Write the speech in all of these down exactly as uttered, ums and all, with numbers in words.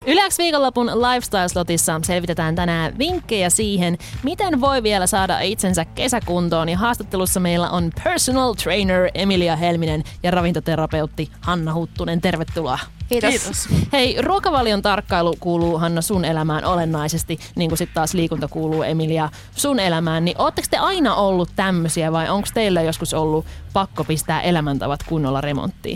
Yle X viikonlopun Lifestyle-slotissa selvitetään tänään vinkkejä siihen, miten voi vielä saada itsensä kesäkuntoon. Ja haastattelussa meillä on personal trainer Emilia Helminen ja ravintoterapeutti Hanna Huttunen. Tervetuloa. Kiitos. Kiitos. Hei, ruokavalion tarkkailu kuuluu, Hanna, sun elämään olennaisesti, niin kuin sitten taas liikunta kuuluu, Emilia, sun elämään. Niin ootteko te aina ollut tämmöisiä vai onko teillä joskus ollut pakko pistää elämäntavat kunnolla remonttiin?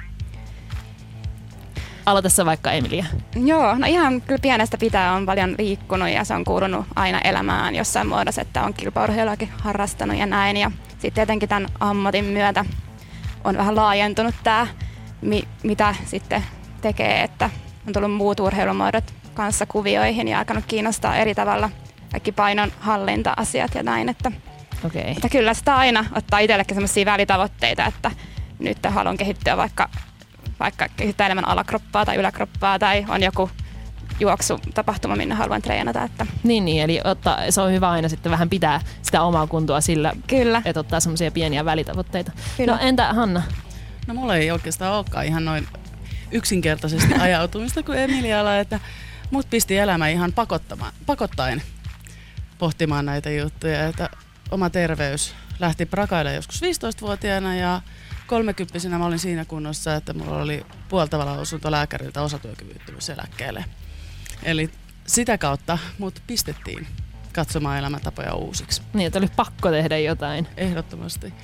Aloita sä vaikka, Emilia. Joo, no ihan kyllä pienestä pitää on paljon liikkunut ja se on kuulunut aina elämään jossain muodossa, että on kilpaurheiluakin harrastanut ja näin. Ja sitten tietenkin tämän ammatin myötä on vähän laajentunut tämä, mi- mitä sitten tekee, että on tullut muut urheilumuodot kanssa kuvioihin ja alkanut kiinnostaa eri tavalla kaikki painonhallinta-asiat ja näin. Että, Okay. että kyllä sitä aina ottaa itsellekin sellaisia välitavoitteita, että nyt haluan kehittyä vaikka vaikka kehittää enemmän alakroppaa tai yläkroppaa tai on joku juoksutapahtuma, minne haluan treenata. Että. Niin, niin, eli ottaa, se on hyvä aina sitten vähän pitää sitä omaa kuntoa sillä, Kyllä. että ottaa semmoisia pieniä välitavoitteita. Kyllä. No entä Hanna? No mulla ei oikeastaan olekaan ihan noin yksinkertaisesti ajautumista kuin Emilialla, että mut pisti elämä ihan pakottamaan, pakottaen pohtimaan näitä juttuja, että oma terveys lähti prakailemaan joskus viisitoistavuotiaana ja kolmekymppisenä mä olin siinä kunnossa, että mulla oli puoltava lausunto lääkäriltä osatyökyvyttömyyseläkkeelle. Eli sitä kautta mut pistettiin katsomaan elämäntapoja uusiksi. Niin, että oli pakko tehdä jotain. Ehdottomasti.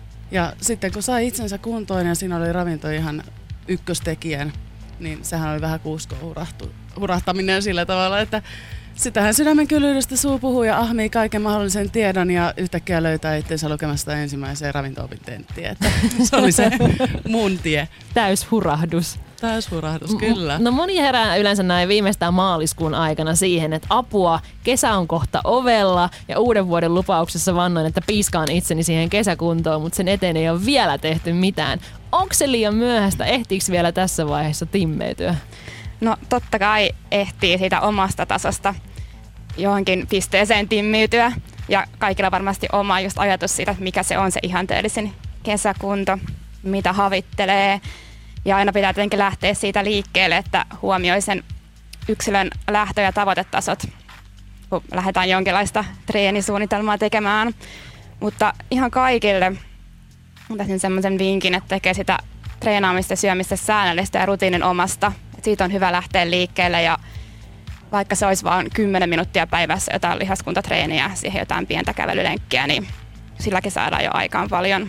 Ja sitten kun sai itsensä kuntoon ja siinä oli ravinto ihan ykköstekijän, niin sehän oli vähän kuusko hurahtaminen sillä tavalla, että sitähän sydämen kylyydestä suu puhuu ja ahmii kaiken mahdollisen tiedon ja yhtäkkiä löytää itsensä lukemasta ensimmäiseen ravinto-opin tenttiin. Se oli se mun tie. Täyshurahdus. Täyshurahdus, kyllä. No moni herää yleensä näin viimeistään maaliskuun aikana siihen, että apua, kesä on kohta ovella ja uuden vuoden lupauksessa vannoin, että piiskaan itseni siihen kesäkuntoon, mutta sen eteen ei ole vielä tehty mitään. Onko se liian myöhäistä? Ehtiikö vielä tässä vaiheessa timmeytyä? No totta kai ehtii siitä omasta tasosta johonkin pisteeseen timmiytyä ja kaikilla varmasti oma just ajatus siitä, että mikä se on se ihanteellisin kesäkunto, mitä havittelee. Ja aina pitää tietenkin lähteä siitä liikkeelle, että huomioi sen yksilön lähtö- ja tavoitetasot, kun lähdetään jonkinlaista treenisuunnitelmaa tekemään. Mutta ihan kaikille antaisin semmoisen vinkin, että tekee sitä treenaamista ja syömistä säännöllistä ja rutiinin omasta. Et siitä on hyvä lähteä liikkeelle ja vaikka se olisi vain kymmenen minuuttia päivässä jotain lihaskuntatreeniä, siihen jotain pientä kävelylenkkiä, niin silläkin saadaan jo aikaan paljon.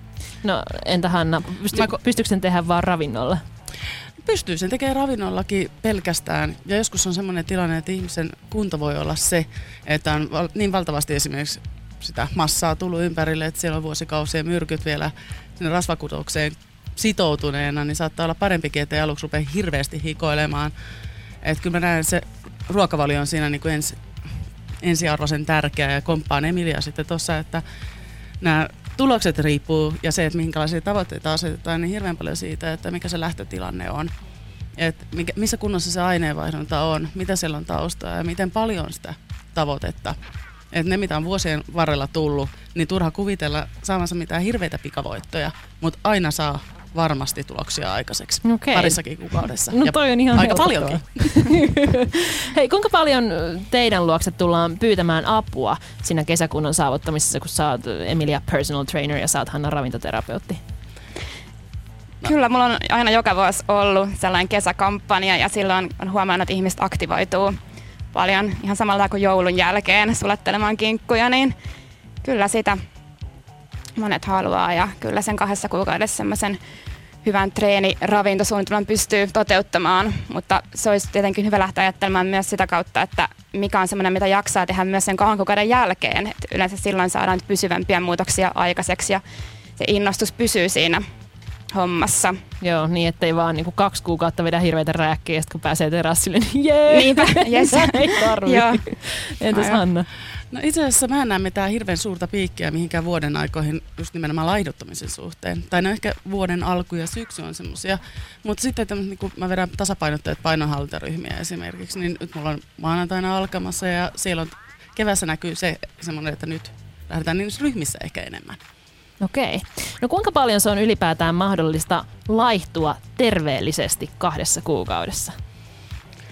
No entä Hanna, pysty, Mä ko- pystyykö sen tehdä vaan ravinnolla? Pystyy sen tekemään ravinnollakin pelkästään. Ja joskus on semmoinen tilanne, että ihmisen kunto voi olla se, että on val- niin valtavasti esimerkiksi sitä massaa tullut ympärille, että siellä on vuosikausien myrkyt vielä sinne rasvakudokseen sitoutuneena, niin saattaa olla parempikin, että ei aluksi rupea hirveästi hikoilemaan. Että kyllä mä näen, se ruokavalio on siinä niin kuin ensi, ensiarvoisen tärkeä ja komppaan Emilia sitten tuossa, että nämä tulokset riippuu ja se, että minkälaisia tavoitteita asetetaan, niin hirveän paljon siitä, että mikä se lähtötilanne on. Että mikä, missä kunnossa se aineenvaihdunta on, mitä siellä on taustaa ja miten paljon sitä tavoitetta. Että ne, mitä on vuosien varrella tullut, niin turha kuvitella saamansa mitään hirveitä pikavoittoja, mutta aina saa varmasti tuloksia aikaiseksi. Okei. Parissakin kuukaudessa. No ja toi on ihan aika helppoa. paljonkin. Hei, kuinka paljon teidän luokse tullaan pyytämään apua siinä kesäkunnon saavuttamisessa, kun sä oot Emilia personal trainer ja sä oot Hanna ravintoterapeutti? No. Kyllä, mulla on aina joka vuosi ollut sellainen kesäkampanja ja silloin on huomannut, että ihmiset aktivoituu paljon ihan samalla kuin joulun jälkeen sulattelemaan kinkkuja, niin kyllä sitä monet haluaa ja kyllä sen kahdessa kuukaudessa semmoisen hyvän treeni-ravintosuunnitelman pystyy toteuttamaan, mutta se olisi tietenkin hyvä lähteä ajattelemaan myös sitä kautta, että mikä on semmoinen, mitä jaksaa tehdä myös sen kahden kuukauden jälkeen. Et yleensä silloin saadaan pysyvämpiä muutoksia aikaiseksi ja se innostus pysyy siinä hommassa. Joo, niin ettei vaan niinku kaksi kuukautta vedä hirveitä rääkkiä ja sitten kun pääsee terassille, niin jee! Niinpä, jes. Ei tarvii. Joo. Entäs Aivan. Hanna? No itse asiassa mä en näe mitään hirveän suurta piikkiä mihinkään vuoden aikoihin just nimenomaan laihduttamisen suhteen. Tai no ehkä vuoden alku ja syksy on semmosia. Mutta sitten niin kun mä vedän tasapainottajat painonhallintaryhmiä esimerkiksi, niin nyt mulla on maanantaina alkamassa ja siellä on kevässä näkyy se semmoinen, että nyt lähdetään niissä ryhmissä ehkä enemmän. Okei. No kuinka paljon se on ylipäätään mahdollista laihtua terveellisesti kahdessa kuukaudessa?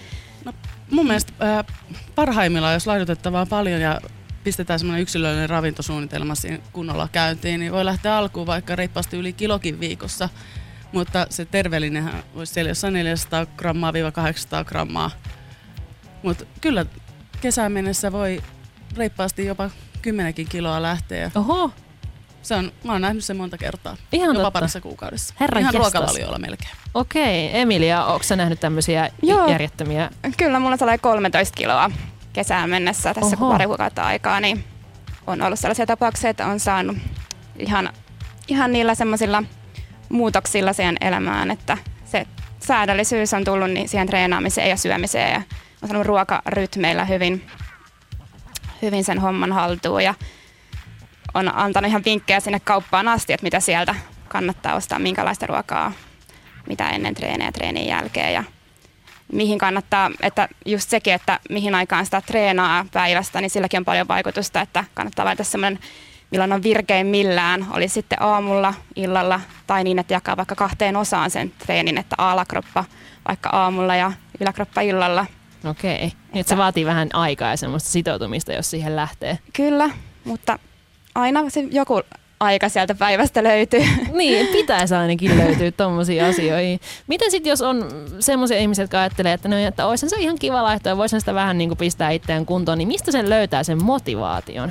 No, mun mielestä äh, parhaimmillaan, jos laihdutettavaa paljon ja pistetään semmoinen yksilöllinen ravintosuunnitelma siinä kunnolla käyntiin, niin voi lähteä alkuun vaikka reippaasti yli kilokin viikossa, mutta se terveellinenhän olisi siellä jossain neljäsataa grammaa kahdeksansataa grammaa. Mutta kyllä kesään mennessä voi reippaasti jopa kymmenenkin kiloa lähteä. Oho. Se on, mä oon nähnyt sen monta kertaa. Ihan jopa totta. parissa kuukaudessa. Herran Ihan jestas. ruokavaliolla melkein. Okei, Emilia, ootko sä nähnyt tämmöisiä Joo. järjettömiä? Kyllä mulla on sellainen kolmetoista kiloa kesään mennessä tässä Oho. kun pari kuukautta aikaa, niin on ollut sellaisia tapauksia, että on saanut ihan, ihan niillä semmoisilla muutoksilla siihen elämään, että se säädöllisyys on tullut niin siihen treenaamiseen ja syömiseen ja on saanut ruokarytmeillä hyvin, hyvin sen homman haltuun ja on antanut ihan vinkkejä sinne kauppaan asti, että mitä sieltä kannattaa ostaa, minkälaista ruokaa, mitä ennen treenejä ja treenin jälkeen ja mihin kannattaa, että just sekin, että mihin aikaan sitä treenaa päivästä, niin silläkin on paljon vaikutusta, että kannattaa valita semmoinen, milloin on virkeimmillään, oli sitten aamulla, illalla tai niin, että jakaa vaikka kahteen osaan sen treenin, että alakroppa vaikka aamulla ja yläkroppa illalla. Okei, niin että se vaatii vähän aikaa ja semmoista sitoutumista, jos siihen lähtee. Kyllä, mutta aina se joku aika sieltä päivästä löytyy. Niin, pitäisi ainakin löytyä tommosia asioihin. Miten sitten, jos on semmoisia ihmisiä, jotka ajattelee, että, no, että olisi se ihan kiva laittaa ja voisi sitä vähän niin kuin pistää itseään kuntoon, niin mistä sen löytää sen motivaation?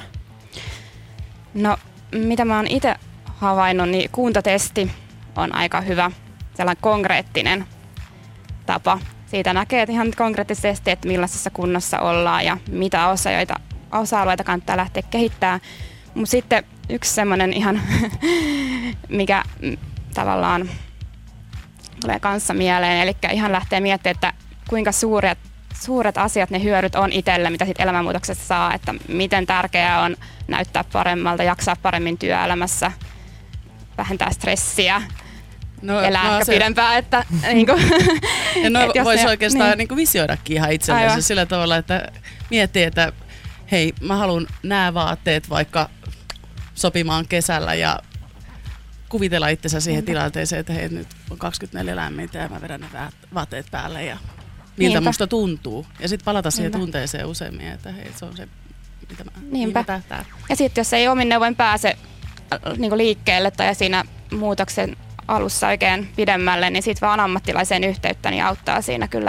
No, mitä mä oon itse havainnut, niin kuntotesti on aika hyvä, sellainen konkreettinen tapa. Siitä näkee että ihan konkreettisesti, että millaisessa kunnossa ollaan ja mitä osa-alueita, osa-alueita kannattaa lähteä kehittämään. Mutta sitten yksi semmoinen ihan, mikä tavallaan tulee kanssa mieleen, eli ihan lähtee miettimään, että kuinka suuret, suuret asiat ne hyödyt on itselle, mitä sit elämänmuutoksesta saa, että miten tärkeää on näyttää paremmalta, jaksaa paremmin työelämässä, vähentää stressiä, No, elää no, ehkä se, pidempään, että niin kuin, ja no voisi ne, oikeastaan niin. niin kuin visioidakin ihan itsellensä sillä tavalla, että miettii, että hei, mä haluan nämä vaatteet vaikka sopimaan kesällä ja kuvitella itsensä siihen Niinpä. tilanteeseen, että hei, nyt on kaksikymmentäneljä lämmintä ja mä vedän ne vaatteet päälle ja miltä Niinpä. musta tuntuu. Ja sitten palata siihen Niinpä. tunteeseen useammin, että hei, se on se, mitä mä, Niinpä. mä tähtään. Ja sitten jos ei omin neuvoin pääse äh, niin kuin liikkeelle tai siinä muutoksen alussa oikein pidemmälle, niin sitten vaan ammattilaiseen yhteyttä niin auttaa siinä kyllä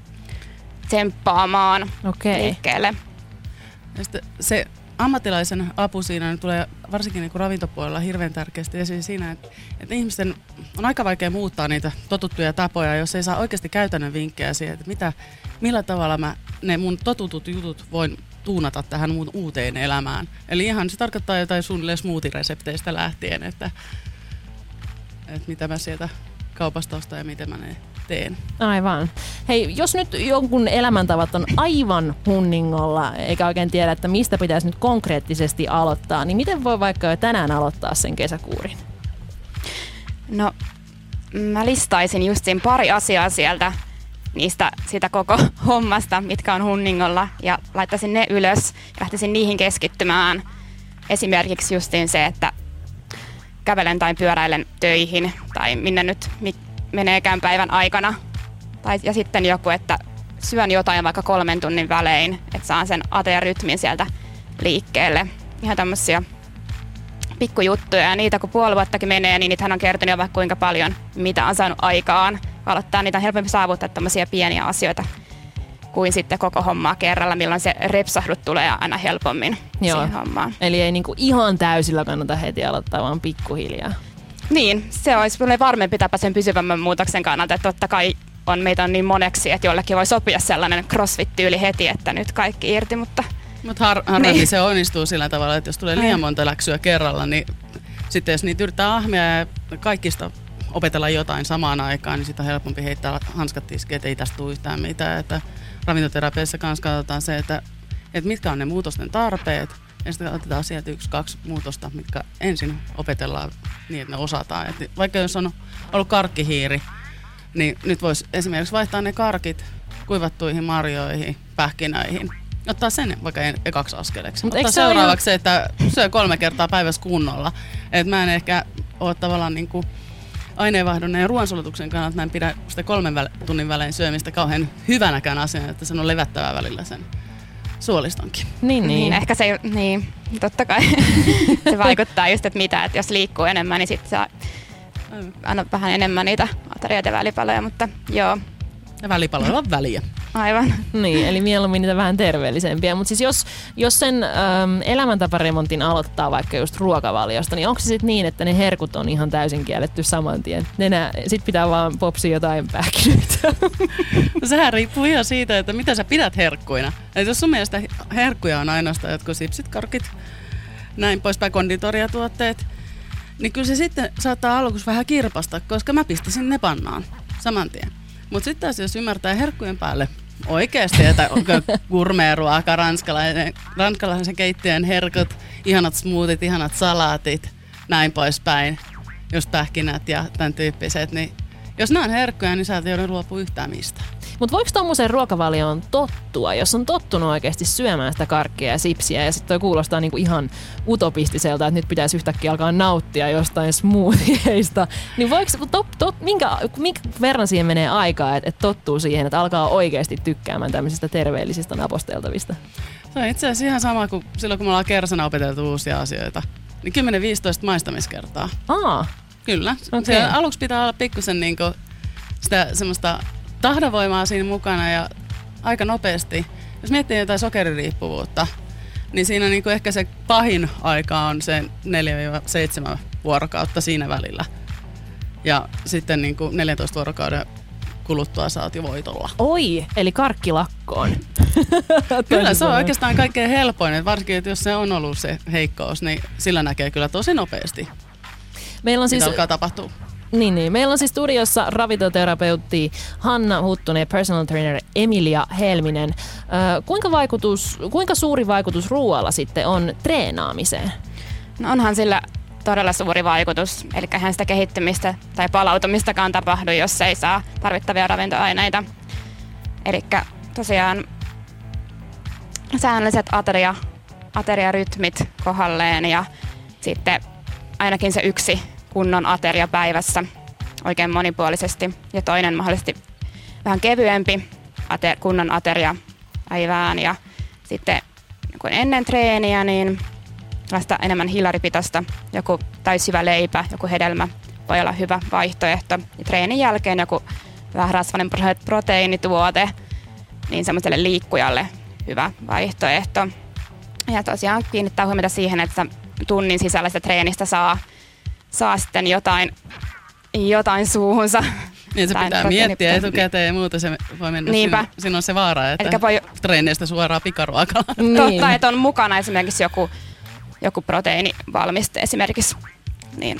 tsemppaamaan Okei. liikkeelle. Ja sitten se ammattilaisen apu siinä niin tulee varsinkin niin kuin ravintopuolella hirveän tärkeästi esiin siinä, että, että ihmisten on aika vaikea muuttaa niitä totuttuja tapoja, jos ei saa oikeasti käytännön vinkkejä siihen, että mitä, millä tavalla mä ne mun totutut jutut voin tuunata tähän mun uuteen elämään. Eli ihan se tarkoittaa jotain suunnilleen smoothie-resepteistä lähtien, että, että mitä mä sieltä kaupasta ostan ja miten mä ne teen. Aivan. Hei, jos nyt jonkun elämäntavat on aivan hunningolla, eikä oikein tiedä, että mistä pitäisi nyt konkreettisesti aloittaa, niin miten voi vaikka jo tänään aloittaa sen kesäkuurin? No, mä listaisin just siinä pari asiaa sieltä niistä sitä koko hommasta, mitkä on hunningolla, ja laittaisin ne ylös ja lähtisin niihin keskittymään. Esimerkiksi justiin se, että kävelen tai pyöräilen töihin tai minne nyt meneekään päivän aikana. Tai, ja sitten joku, että syön jotain vaikka kolmen tunnin välein, että saan sen ateriarytmin sieltä liikkeelle. Ihan tämmöisiä pikkujuttuja, ja niitä kun puoli vuottakin menee, niin niitähän on kertonut jo vaikka kuinka paljon, mitä on saanut aikaan. Aloittaa niitä on helpompi saavuttaa tämmöisiä pieniä asioita kuin sitten koko hommaa kerralla, milloin se repsahdut tulee aina helpommin Joo. siihen hommaan. Eli ei niinku ihan täysillä kannata heti aloittaa, vaan pikkuhiljaa. Niin, se olisi varmempi tapa sen pysyvämmän muutoksen kannalta, että totta kai on, meitä on niin moneksi, että jollekin voi sopia sellainen crossfit-tyyli heti, että nyt kaikki irti, mutta Mutta har- harvemmin niin. se onnistuu sillä tavalla, että jos tulee liian monta läksyä kerralla, niin sitten jos niitä yrittää ahmia ja kaikista opetella jotain samaan aikaan, niin sitä on helpompi heittää hanskat tiskiin, että ei tästä tule yhtään mitään. Että ravintoterapiassa kanssa katsotaan se, että, että mitkä on ne muutosten tarpeet, ja sitten otetaan sieltä yksi, kaksi muutosta, mitkä ensin opetellaan niin, että ne osataan. Että vaikka jos on ollut karkkihiiri, niin nyt voisi esimerkiksi vaihtaa ne karkit kuivattuihin marjoihin, pähkinöihin. Ottaa sen vaikka ekaksi askeleeksi. Mut Ottaa eikö se ole seuraavaksi se, että syö kolme kertaa päivässä kunnolla. Et mä en ehkä ole tavallaan niinku aineenvaihdunnan ja ruoansulatuksen kannalta mä en pidä sitä kolmen väle- tunnin välein syömistä kauhean hyvänäkään asiana, että se on levättävää välillä sen suolistonkin. Niin, niin. niin ehkä se, niin, totta kai se vaikuttaa just, että mitä, että jos liikkuu enemmän, niin sitten saa anna vähän enemmän niitä aterioita ja välipaloja, mutta joo. Ja välipaloilla on väliä. Aivan. Niin, eli mieluummin niitä vähän terveellisempiä. Mutta siis jos, jos sen äm, elämäntaparemontin aloittaa vaikka just ruokavaliosta, niin onko se sitten niin, että ne herkut on ihan täysin kielletty saman tien? Sitten pitää vaan popsia jotain pähkinöitä. No, sehän riippuu ihan siitä, että mitä sä pidät herkkuina. Et jos sun mielestä herkkuja on ainoastaan jotkut sipsit, karkit, näin poispäin konditoriatuotteet, niin kyllä se sitten saattaa aluksi vähän kirpasta, koska mä pistäisin ne pannaan saman tien. Mutta sitten taas jos ymmärtää herkkujen päälle oikeasti, että gourmet-ruoka, ranskalaisen, ranskalaisen keittiön herkut, ihanat smoothit, ihanat salaatit, näin poispäin, just pähkinät ja tämän tyyppiset, niin jos nämä on herkkuja, niin sä et joudu luopua yhtään mistään. Mutta voiko tuommoiseen ruokavalioon tottua, jos on tottunut oikeasti syömään sitä karkkia ja sipsiä ja sitten toi kuulostaa niinku ihan utopistiselta, että nyt pitäisi yhtäkkiä alkaa nauttia jostain smoothieista, niin voiko, tot, tot, minkä, minkä verran siihen menee aikaa, että et tottuu siihen, että alkaa oikeasti tykkäämään tämmöisistä terveellisistä naposteltavista? Se on itse asiassa ihan sama kuin silloin, kun me ollaan kersana opeteltu uusia asioita, niin kymmenen viisitoista maistamiskertaa. Aa, Kyllä. Okay. Aluksi pitää olla pikkusen niinku sitä semmoista tahdavoimaa siinä mukana ja aika nopeasti. Jos miettii jotain sokeririippuvuutta, niin siinä niinku ehkä se pahin aika on se neljä seitsemän vuorokautta siinä välillä. Ja sitten niinku neljäntoista vuorokauden kuluttua sä oot jo voitolla. oi, eli karkkilakkoon. Kyllä se on oikeastaan kaikkein helpoin, että varsinkin että jos se on ollut se heikkous, niin sillä näkee kyllä tosi nopeasti, Meillä on mitä siis alkaa tapahtua. Niin, niin. Meillä on siis studiossa ravintoterapeutti Hanna Huttunen ja personal trainer Emilia Helminen. Ö, kuinka, vaikutus, kuinka suuri vaikutus ruoalla sitten on treenaamiseen? No onhan sillä todella suuri vaikutus, eli eihän sitä kehittymistä tai palautumistakaan tapahdu, jos ei saa tarvittavia ravintoaineita. Eli tosiaan säännölliset ateria, ateriarytmit kohdalleen ja sitten ainakin se yksi kunnon ateria päivässä oikein monipuolisesti ja toinen mahdollisesti vähän kevyempi ater, kunnon ateria päivään ja sitten kun ennen treeniä niin vasta enemmän hiilaripitoista, joku täysjyvä leipä, joku hedelmä voi olla hyvä vaihtoehto ja treenin jälkeen joku vähän rasvainen proteiinituote, niin semmoiselle liikkujalle hyvä vaihtoehto ja tosiaan kiinnittää huomiota siihen, että tunnin sisällä sitä treenistä saa saa sitten jotain, jotain suuhunsa. Niin se pitää miettiä etukäteen ja muuta se voi mennä. Niinpä. Siinä on se vaara, että voi treeneistä suoraan pikaruokalla. Niin. Totta, että on mukana esimerkiksi joku, joku proteiinivalmiste esimerkiksi, niin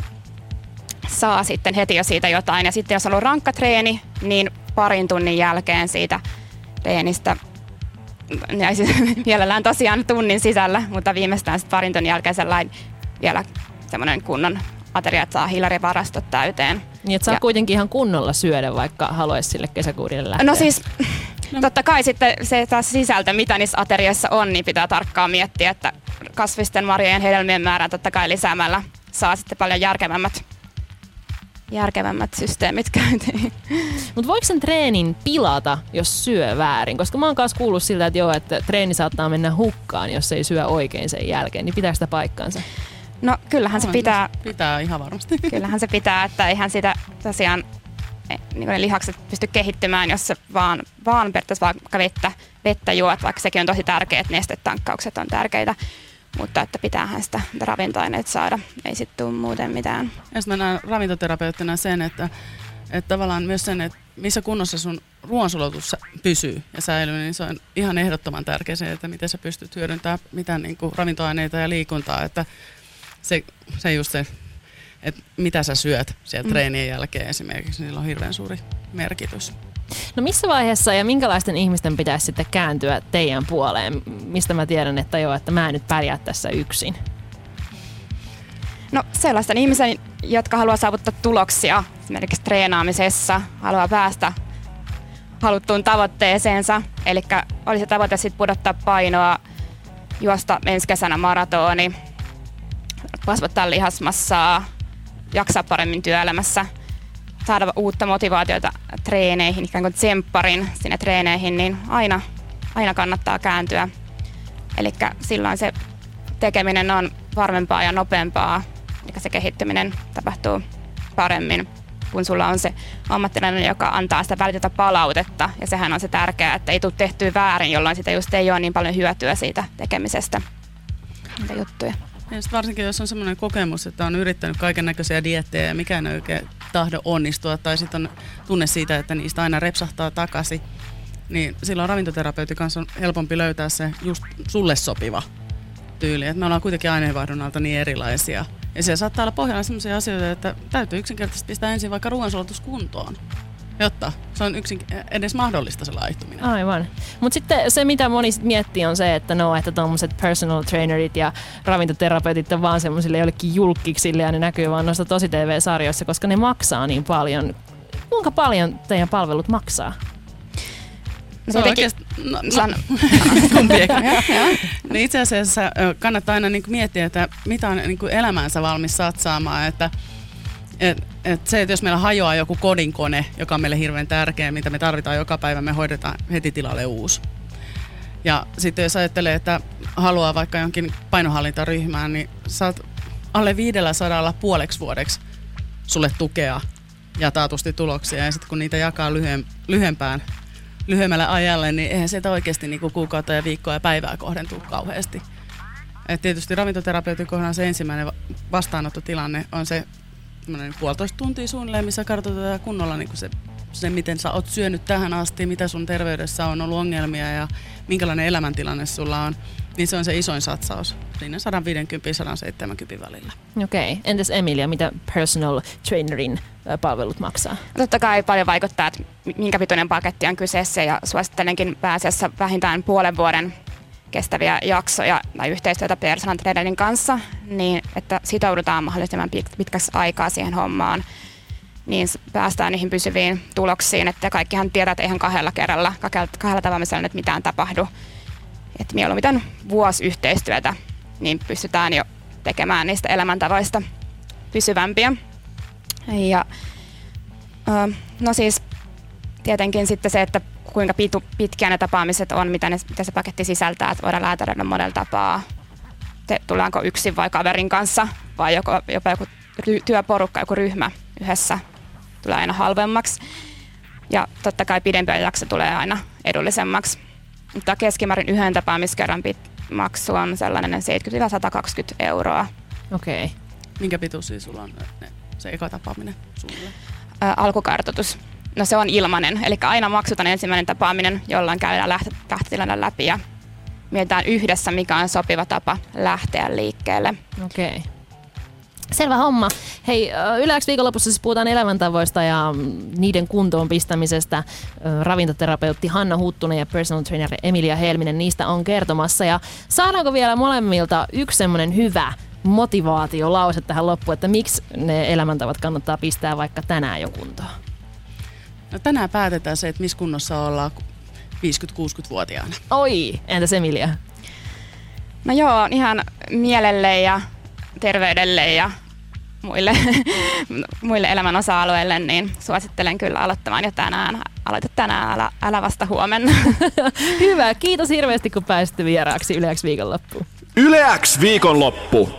saa sitten heti jo siitä jotain. Ja sitten jos on ollut rankka treeni, niin parin tunnin jälkeen siitä treenistä, ja siis mielellään tosiaan tunnin sisällä, mutta viimeistään sitten parin tunnin jälkeen sellainen vielä semmoinen kunnon ateria, että saa hiilarivarastot täyteen. Niin, että saa ja kuitenkin ihan kunnolla syödä, vaikka haluaisi sille kesäkuurille lähteä. No siis, no. totta kai sitten se taas sisältö, mitä niissä aterioissa on, niin pitää tarkkaan miettiä, että kasvisten, marjojen, hedelmien määrää totta kai lisäämällä saa sitten paljon järkevämmät, järkevämmät systeemit käyntiin. Mutta voiko sen treenin pilata, jos syö väärin? Koska mä oon kanssa kuullut siltä, että joo, että treeni saattaa mennä hukkaan, jos ei syö oikein sen jälkeen. Niin pitää sitä paikkaansa? No kyllähän se pitää. Pitää ihan varmasti. Kyllähän se pitää, että eihän sitä tosiaan niin ne lihakset pysty kehittymään, jos se vaan, vaan periaatteessa vaikka vettä, vettä juot, vaikka sekin on tosi tärkeää, että nestetankkaukset on tärkeitä. Mutta että pitäähän sitä ravintoaineet saada, ei sitten tule muuten mitään. Ja sitten mä näen ravintoterapeuttina sen, että, että tavallaan myös sen, että missä kunnossa sun ruoansulatus pysyy ja säilyy, niin se on ihan ehdottoman tärkeä se, että miten sä pystyt hyödyntämään mitään niin kuin ravintoaineita ja liikuntaa, että se, se just se, että mitä sä syöt sieltä mm. treenien jälkeen esimerkiksi, niillä on hirveän suuri merkitys. No missä vaiheessa ja minkälaisten ihmisten pitäisi sitten kääntyä teidän puoleen? Mistä mä tiedän, että joo, että mä en nyt pärjää tässä yksin? No sellaisten ihmisen, jotka haluaa saavuttaa tuloksia esimerkiksi treenaamisessa, haluaa päästä haluttuun tavoitteeseensa. Eli olisi tavoite sitten pudottaa painoa, juosta ensi kesänä maratoni, kasvattaa lihasmassaa, jaksaa paremmin työelämässä, saada uutta motivaatiota treeneihin, ikään kuin tsempparin sinne treeneihin, niin aina, aina kannattaa kääntyä. Eli silloin se tekeminen on varmempaa ja nopeampaa, eli se kehittyminen tapahtuu paremmin, kun sulla on se ammattilainen, joka antaa sitä välitöntä palautetta, ja sehän on se tärkeää, että ei tule tehtyä väärin, jolloin sitä just ei ole niin paljon hyötyä siitä tekemisestä, niitä juttuja. Ja varsinkin jos on sellainen kokemus, että on yrittänyt kaiken näköisiä dieettejä ja mikään ei oikein tahdo onnistua, tai sitten on tunne siitä, että niistä aina repsahtaa takaisin, niin silloin ravintoterapeutin kanssa on helpompi löytää se just sulle sopiva tyyli. Et me ollaan kuitenkin aineenvaihdunalta niin erilaisia. Ja siellä saattaa olla pohjalla sellaisia asioita, että täytyy yksinkertaisesti pistää ensin vaikka ruoansulatus kuntoon, jotta se on yksin, edes mahdollista se laihtuminen. Aivan. Mutta sitten se, mitä moni sit miettii, on se, että no, että tommoset personal trainerit ja ravintoterapeutit on vaan semmoisille jollekin julkiksille ja ne näkyy vaan noissa tosi T V-sarjoissa, koska ne maksaa niin paljon. Kuinka paljon teidän palvelut maksaa? Se on oikeasti, no, no, niin itse asiassa kannattaa aina niin kuin miettiä, että mitä on niin kuin elämäänsä valmis satsaamaan. Että, et, et se, että jos meillä hajoaa joku kodinkone, joka on meille hirveän tärkeä, mitä me tarvitaan joka päivä, me hoidetaan heti tilalle uusi. Ja sitten jos ajattelee, että haluaa vaikka jonkin painohallintaryhmään, niin saat alle viidellä sadalla puoleksi vuodeksi sulle tukea ja taatusti tuloksia. Ja sitten kun niitä jakaa lyhyen, lyhyempään lyhyemmällä ajalle, niin eihän sieltä oikeasti niinku kuukautta ja viikkoa ja päivää kohdentuu kauheasti. Et tietysti ravintoterapeutin kohdalla se ensimmäinen vastaanottotilanne on se puolitoista tuntia suunnilleen, missä kartoitetaan kunnolla niinku se, se, miten sä oot syönyt tähän asti, mitä sun terveydessä on ollut ongelmia ja minkälainen elämäntilanne sulla on. Niin se on se isoin satsaus siinä sata viisikymmentä ja sata seitsemänkymmentä välillä. Okei. Okay. Entäs Emilia, mitä personal trainerin palvelut maksaa? Totta kai paljon vaikuttaa, että minkä pituinen paketti on kyseessä, ja suosittelenkin pääasiassa vähintään puolen vuoden kestäviä jaksoja tai yhteistyötä personal trainerin kanssa, niin että sitoudutaan mahdollisimman pitkäksi aikaa siihen hommaan, niin päästään niihin pysyviin tuloksiin, että kaikkihan tietää, että eihän kahdella kerralla, kahdella tapaamisella nyt mitään tapahdu. Että mieluummin vuosi yhteistyötä, niin pystytään jo tekemään niistä elämäntavoista pysyvämpiä. Ja, no siis tietenkin sitten se, että kuinka pitu, pitkiä ne tapaamiset on, mitä, ne, mitä se paketti sisältää, että voidaan läätäröidä monella tapaa. Te, tullaanko yksin vai kaverin kanssa, vai joko, jopa joku työporukka, joku ryhmä yhdessä tulee aina halvemmaksi. Ja totta kai pidempi jakso tulee aina edullisemmaksi. Mutta keskimäärin yhden tapaamiskerran maksu on sellainen seitsemänkymmentä sata kaksikymmentä euroa. Okei. Okay. Minkä pituisia sulla on se eka tapaaminen suunnilleen? Ä, alkukartoitus. No se on ilmainen, eli aina maksutaan ensimmäinen tapaaminen, jolloin käydään lähtötilanne läpi ja mietitään yhdessä, mikä on sopiva tapa lähteä liikkeelle. Okei. Okay. Selvä homma. Hei, Yle X viikonlopussa siis puhutaan elämäntavoista ja niiden kuntoon pistämisestä. Ravintoterapeutti Hanna Huttunen ja personal trainer Emilia Helminen niistä on kertomassa. Ja saadaanko vielä molemmilta yksi semmoinen hyvä motivaatiolause tähän loppuun, että miksi ne elämäntavat kannattaa pistää vaikka tänään jo kuntoon? No tänään päätetään se, että missä kunnossa ollaan viisikymmentä-kuusikymmentävuotiaana. Oi, entäs Emilia? No joo, ihan mielelle ja terveydelle ja muille, muille elämän osa-alueille, niin suosittelen kyllä aloittamaan jo tänään. Aloita tänään, älä, älä vasta huomenna. Hyvä, kiitos hirveästi kun pääsitte vieraaksi Yle X viikonloppuun. Yle X viikonloppu.